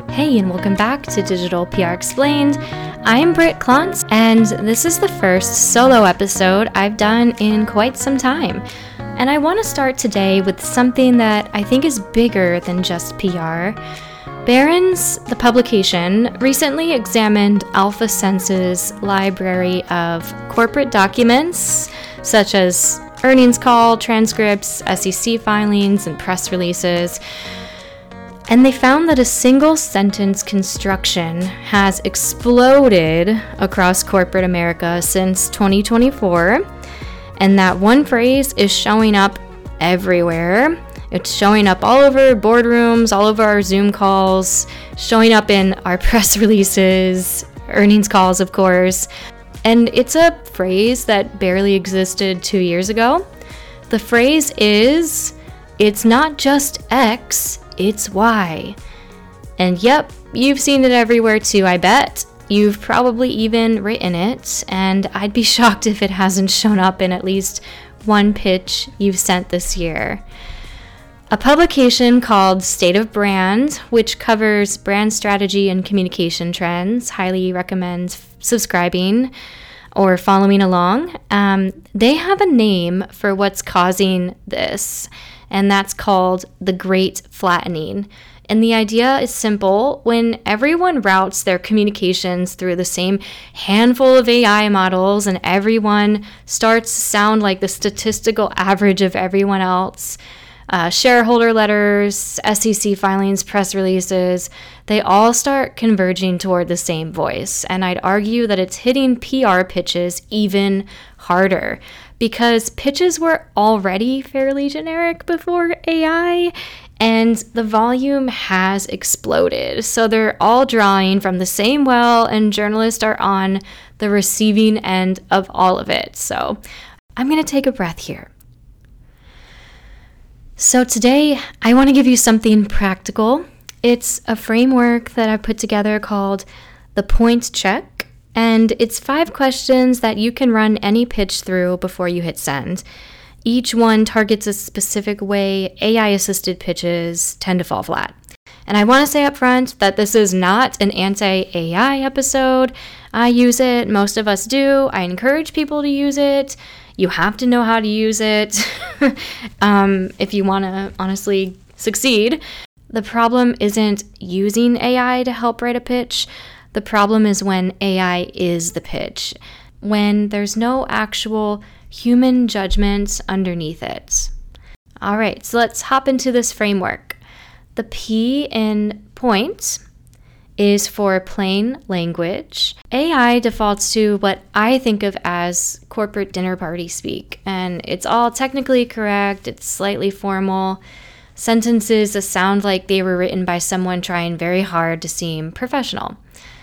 Hey, and welcome back to Digital PR Explained. I'm Britt Klontz, and this is the first solo episode I've done in quite some time. And I want to start today with something that I think is bigger than just PR. Barron's, the publication, recently examined AlphaSense's library of corporate documents, such as earnings call, transcripts, SEC filings, and press releases. And they found that a single sentence construction has exploded across corporate America since 2024. And that one phrase is showing up everywhere. It's showing up all over boardrooms, all over our Zoom calls, showing up in our press releases, earnings calls, of course. And it's a phrase that barely existed 2 years ago. The phrase is, "It's not just X, it's Y." And yep, you've seen it everywhere too, I bet. You've probably even written it, and I'd be shocked if it hasn't shown up in at least one pitch you've sent this year. A publication called State of Brand, which covers brand strategy and communication trends, highly recommend subscribing or following along. They have a name for what's causing this, and that's called the Great Flattening. And the idea is simple. When everyone routes their communications through the same handful of AI models and everyone starts to sound like the statistical average of everyone else, shareholder letters, SEC filings, press releases, they all start converging toward the same voice. And I'd argue that it's hitting PR pitches even harder, because pitches were already fairly generic before AI, and the volume has exploded. So they're all drawing from the same well, and journalists are on the receiving end of all of it. So I'm going to take a breath here. So today, I want to give you something practical. It's a framework that I put together called the Point Check. And it's 5 questions that you can run any pitch through before you hit send. Each one targets a specific way AI-assisted pitches tend to fall flat. And I want to say up front that this is not an anti-AI episode. I use it. Most of us do. I encourage people to use it. You have to know how to use it if you want to honestly succeed. The problem isn't using AI to help write a pitch. The problem is when AI is the pitch, when there's no actual human judgment underneath it. All right, so let's hop into this framework. The P in point is for plain language. AI defaults to what I think of as corporate dinner party speak, and it's all technically correct, it's slightly formal. Sentences that sound like they were written by someone trying very hard to seem professional.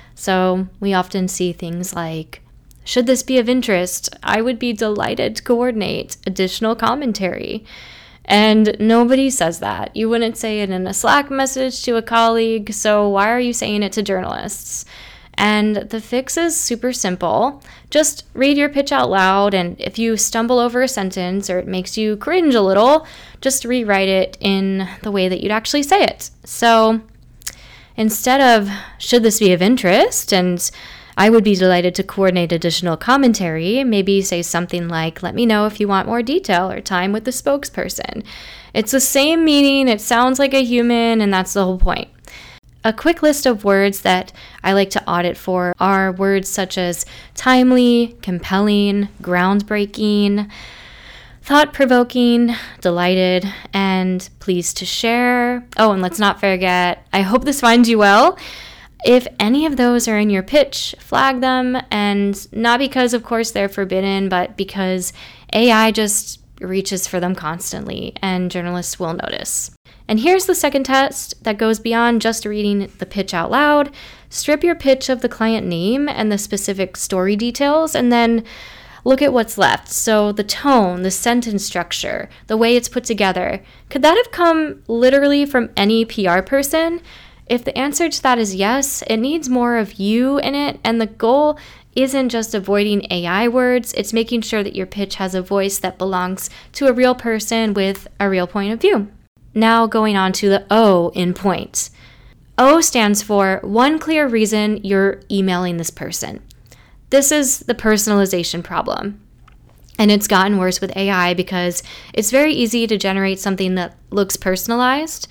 So we often see things like, "Should this be of interest, I would be delighted to coordinate additional commentary." And nobody says that. You wouldn't say it in a Slack message to a colleague, so why are you saying it to journalists? And the fix is super simple. Just read your pitch out loud, and if you stumble over a sentence or it makes you cringe a little, just rewrite it in the way that you'd actually say it. So instead of, "Should this be of interest?" and "I would be delighted to coordinate additional commentary," maybe say something like, "Let me know if you want more detail or time with the spokesperson." It's the same meaning, it sounds like a human, and that's the whole point. A quick list of words that I like to audit for are words such as timely, compelling, groundbreaking, thought-provoking, delighted, and pleased to share. Oh, and let's not forget, "I hope this finds you well." If any of those are in your pitch, flag them, and not because, of course, they're forbidden, but because AI just reaches for them constantly, and journalists will notice. And here's the second test that goes beyond just reading the pitch out loud. Strip your pitch of the client name and the specific story details, and then look at what's left. So the tone, the sentence structure, the way it's put together. Could that have come literally from any PR person? If the answer to that is yes, it needs more of you in it, and the goal isn't just avoiding AI words, it's making sure that your pitch has a voice that belongs to a real person with a real point of view. Now going on to the O in point. O stands for one clear reason you're emailing this person. This is the personalization problem. And it's gotten worse with AI because it's very easy to generate something that looks personalized.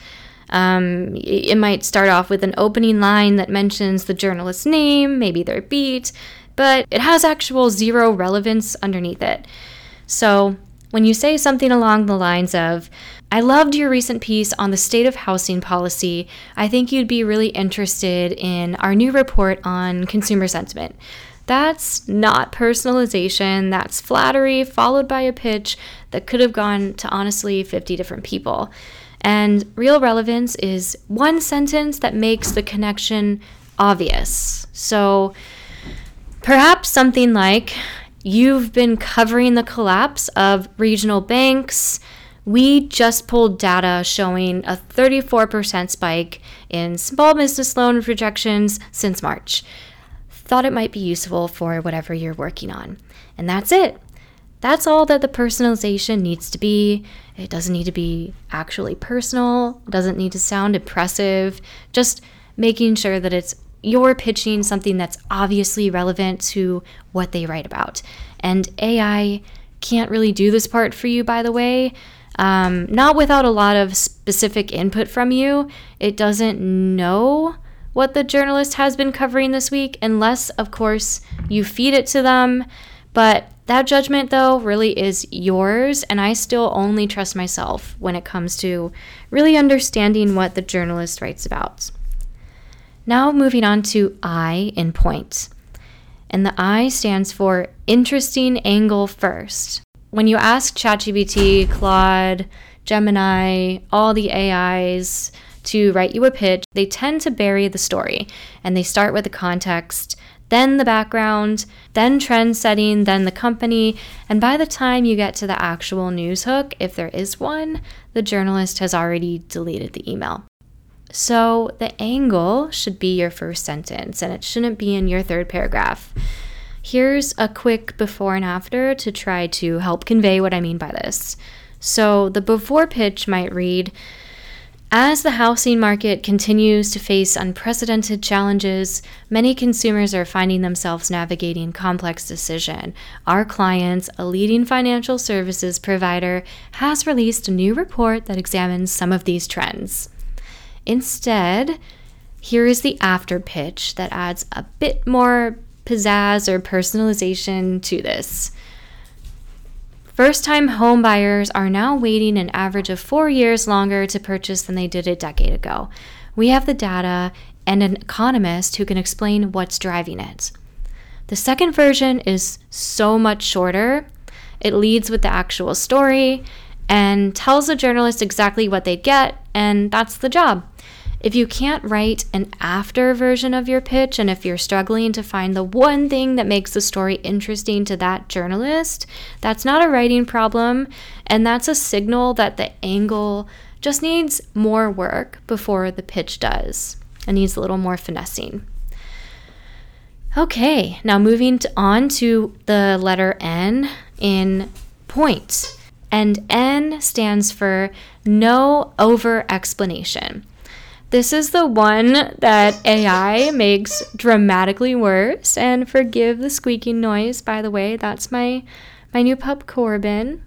It might start off with an opening line that mentions the journalist's name, maybe their beat, but it has actual zero relevance underneath it. So when you say something along the lines of, I loved your recent piece on the state of housing policy. I think you'd be really interested in our new report on consumer sentiment. That's not personalization. That's flattery followed by a pitch that could have gone to honestly 50 different people. And real relevance is one sentence that makes the connection obvious. So perhaps something like, you've been covering the collapse of regional banks. We just pulled data showing a 34% spike in small business loan rejections since March. Thought it might be useful for whatever you're working on. And that's it. That's all that the personalization needs to be. It doesn't need to be actually personal. It doesn't need to sound impressive. Just making sure that you're pitching something that's obviously relevant to what they write about. And AI can't really do this part for you, by the way. Not without a lot of specific input from you. It doesn't know what the journalist has been covering this week, unless, of course, you feed it to them. But that judgment, though, really is yours, and I still only trust myself when it comes to really understanding what the journalist writes about. Now moving on to I in point. And the I stands for interesting angle first. When you ask ChatGPT, Claude, Gemini, all the AIs to write you a pitch, they tend to bury the story, and they start with the context, then the background, then trend setting, then the company, and by the time you get to the actual news hook, if there is one, the journalist has already deleted the email. So the angle should be your first sentence, and it shouldn't be in your third paragraph. Here's a quick before and after to try to help convey what I mean by this. So the before pitch might read, as the housing market continues to face unprecedented challenges, many consumers are finding themselves navigating complex decisions. Our client, a leading financial services provider, has released a new report that examines some of these trends. Instead, here is the after pitch that adds a bit more pizzazz or personalization to this. First-time home buyers are now waiting an average of 4 years longer to purchase than they did a decade ago. We have the data and an economist who can explain what's driving it. The second version is so much shorter. It leads with the actual story and tells the journalist exactly what they'd get, and that's the job. If you can't write an after version of your pitch, and if you're struggling to find the one thing that makes the story interesting to that journalist, that's not a writing problem, and that's a signal that the angle just needs more work before the pitch does. It needs a little more finessing. Okay, now moving on to the letter N in point. And N stands for no over-explanation. This is the one that AI makes dramatically worse. And forgive the squeaking noise, by the way. That's my new pup, Corbin.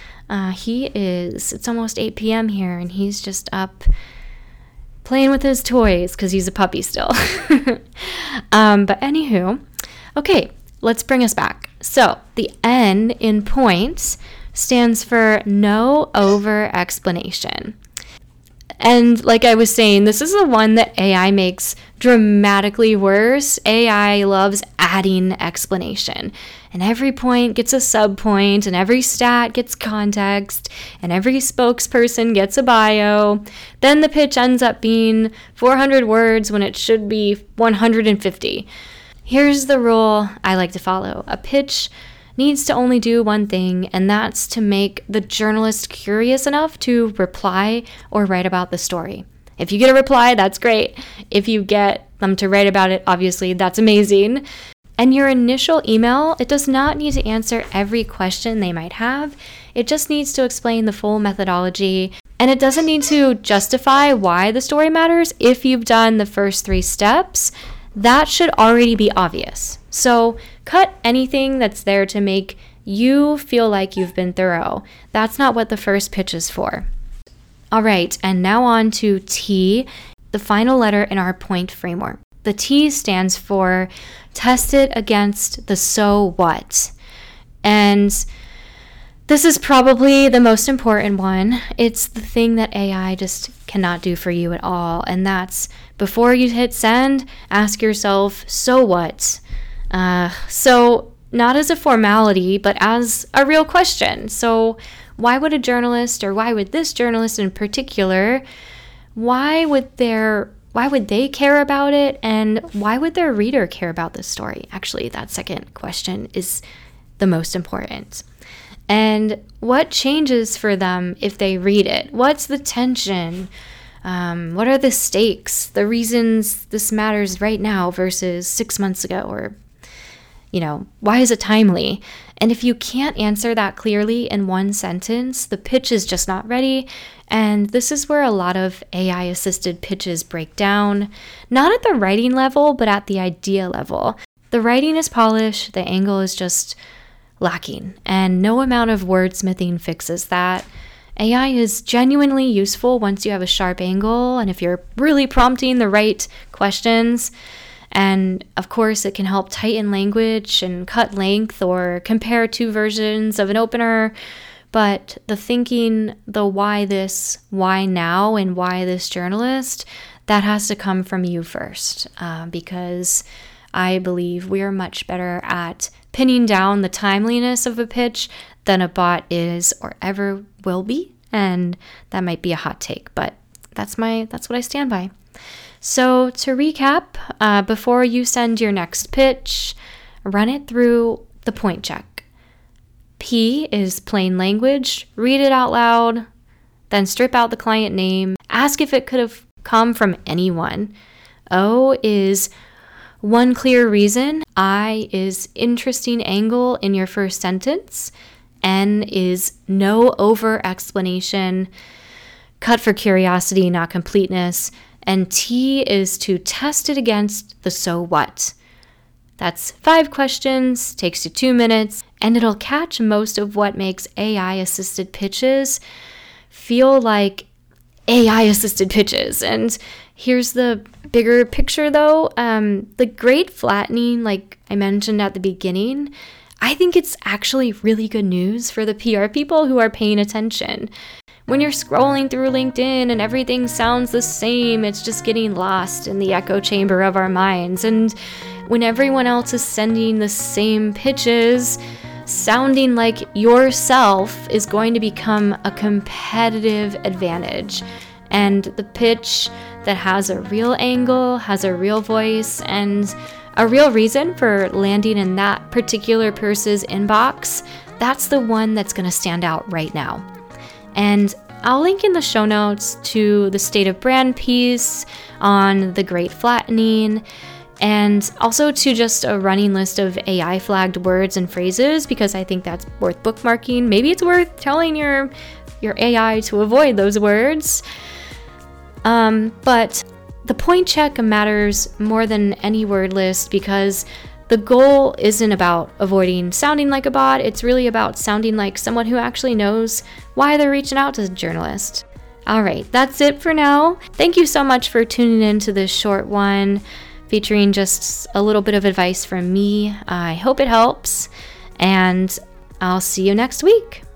It's almost 8 p.m. here, and he's just up playing with his toys because he's a puppy still. But anywho, okay, let's bring us back. So the N in points stands for no over-explanation. And like I was saying, this is the one that AI makes dramatically worse. AI loves adding explanation. And every point gets a subpoint, and every stat gets context, and every spokesperson gets a bio. Then the pitch ends up being 400 words when it should be 150. Here's the rule I like to follow. A pitch needs to only do one thing, and that's to make the journalist curious enough to reply or write about the story. If you get a reply, that's great. If you get them to write about it, obviously, that's amazing. And your initial email, it does not need to answer every question they might have. It just needs to explain the full methodology And it doesn't need to justify why the story matters. If you've done the first 3 steps, that should already be obvious. So cut anything that's there to make you feel like you've been thorough. That's not what the first pitch is for. All right, and now on to T, the final letter in our point framework. The T stands for test it against the so what. And this is probably the most important one. It's the thing that AI just cannot do for you at all. And that's before you hit send, ask yourself, so what? So not as a formality, but as a real question. So why would a journalist, or why would this journalist in particular, why would they care about it, and why would their reader care about this story? Actually, that second question is the most important. And what changes for them if they read it? What's the tension? What are the stakes? The reasons this matters right now versus 6 months ago? Or, why is it timely? And if you can't answer that clearly in one sentence, the pitch is just not ready. And this is where a lot of AI-assisted pitches break down, not at the writing level, but at the idea level. The writing is polished, the angle is just lacking, and no amount of wordsmithing fixes that. AI is genuinely useful once you have a sharp angle and if you're really prompting the right questions. And of course, it can help tighten language and cut length or compare 2 versions of an opener. But the thinking, the why this, why now, and why this journalist, that has to come from you first, because I believe we are much better at pinning down the timeliness of a pitch than a bot is or ever will be. And that might be a hot take, but that's what I stand by. So to recap, before you send your next pitch, run it through the point check. P is plain language, read it out loud, then strip out the client name, ask if it could have come from anyone. O is one clear reason. I is interesting angle in your first sentence. N is no over explanation. Cut for curiosity, not completeness. And T is to test it against the so what. That's 5 questions, takes you 2 minutes, and it'll catch most of what makes AI-assisted pitches feel like AI-assisted pitches. And here's the bigger picture, though. The great flattening, like I mentioned at the beginning, I think it's actually really good news for the PR people who are paying attention. When you're scrolling through LinkedIn and everything sounds the same, it's just getting lost in the echo chamber of our minds. And when everyone else is sending the same pitches, sounding like yourself is going to become a competitive advantage. And the pitch that has a real angle, has a real voice, and a real reason for landing in that particular person's inbox, that's the one that's going to stand out right now. And I'll link in the show notes to the State of Brand piece on the great flattening, and also to just a running list of AI flagged words and phrases, because I think that's worth bookmarking. Maybe it's worth telling your AI to avoid those words. But the point check matters more than any word list, because the goal isn't about avoiding sounding like a bot. It's really about sounding like someone who actually knows why they're reaching out to the journalist. All right, that's it for now. Thank you so much for tuning in to this short one, featuring just a little bit of advice from me. I hope it helps, and I'll see you next week.